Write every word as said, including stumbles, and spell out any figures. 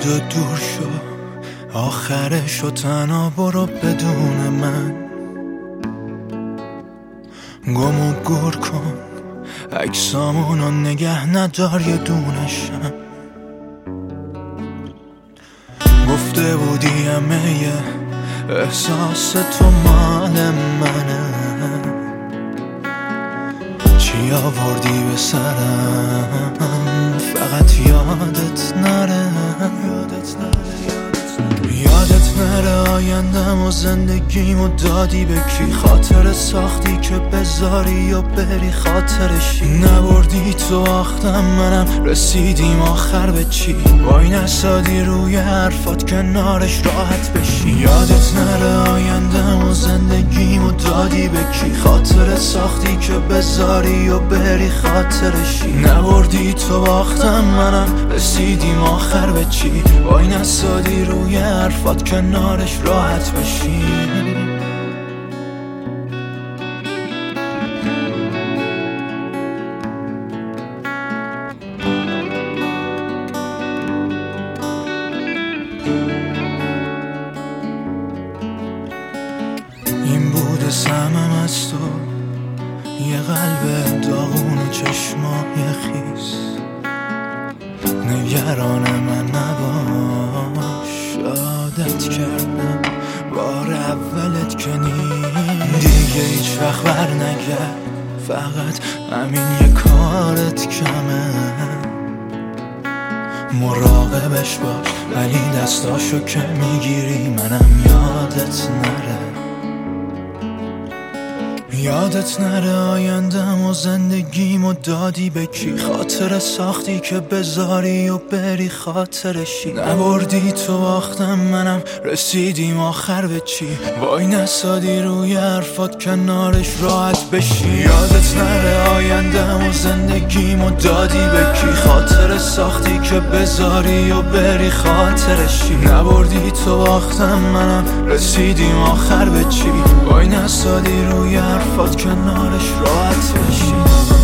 بود و دور شو، آخرش و تنها برو بدون من. گم و گور کن عکسامونو نگه ندار یه دونشم. گفته بودی همه یه احساس تو مال منه، چی آوردی به سرم فقط یادت نره. یادت نره آیندم و زندگیمو دادی به کی، خاطر ساختی که بذاری یا بری خاطرشی. نبردی تو آختم منم رسیدیم آخر به چی، وای نسادی روی حرفات کنارش راحت بشی. یادت نره آیندم و زندگیمو دادی به کی، خاطر ساختی که بذاری یا بری خاطرشی. نبردی تو آختم منم رسیدیم آخر به چی، وای نسادی روی حرفات کنارش راحت بشی. این بوده سمم از تو، یه قلب داغون و چشمای خیس. نگران من نباش، عادت کردم بار اولت که نیست. دیگه هیچ وقت بر نگرد، فقط همین یه کارت کمه. مراقبش باش ولی دستاشو که میگیری منم یادت نره. یادت نره آیندم و زندگیمو دادی به کی، خاطر ساختی که بذاری و بری خاطرشی. نبردی تو آختم منم رسیدیم آخر به چی، وای نسادی روی حرفات کنارش راحت بشی. یادت نره آیندم و زندگیمو دادی به کی، خاطر ساختی که بذاری و بری خاطرشی. نبردی تو آختم منم رسیدیم آخر به چی، وای نسادی روی حرفات کنارش راحت بشی.